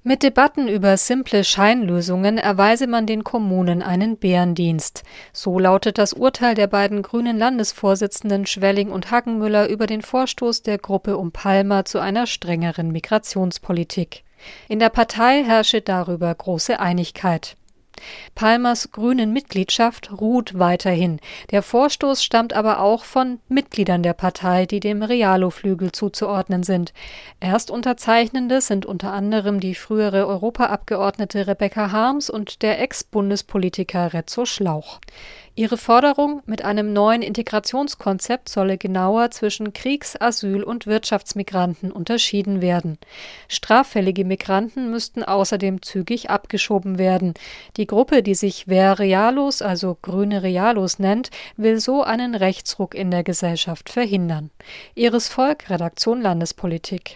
Mit Debatten über simple Scheinlösungen erweise man den Kommunen einen Bärendienst. So lautet das Urteil der beiden grünen Landesvorsitzenden Schwelling und Hackenmüller über den Vorstoß der Gruppe um Palmer zu einer strengeren Migrationspolitik. In der Partei herrsche darüber große Einigkeit. Palmers grünen Mitgliedschaft ruht weiterhin. Der Vorstoß stammt aber auch von Mitgliedern der Partei, die dem Realo-Flügel zuzuordnen sind. Erstunterzeichnende sind unter anderem die frühere Europaabgeordnete Rebecca Harms und der Ex-Bundespolitiker Rezo Schlauch. Ihre Forderung, mit einem neuen Integrationskonzept solle genauer zwischen Kriegs-, Asyl- und Wirtschaftsmigranten unterschieden werden. Straffällige Migranten müssten außerdem zügig abgeschoben werden. Die Gruppe, die sich Ver Realos, also Grüne Realos nennt, will so einen Rechtsruck in der Gesellschaft verhindern. Iris Volk, Redaktion Landespolitik.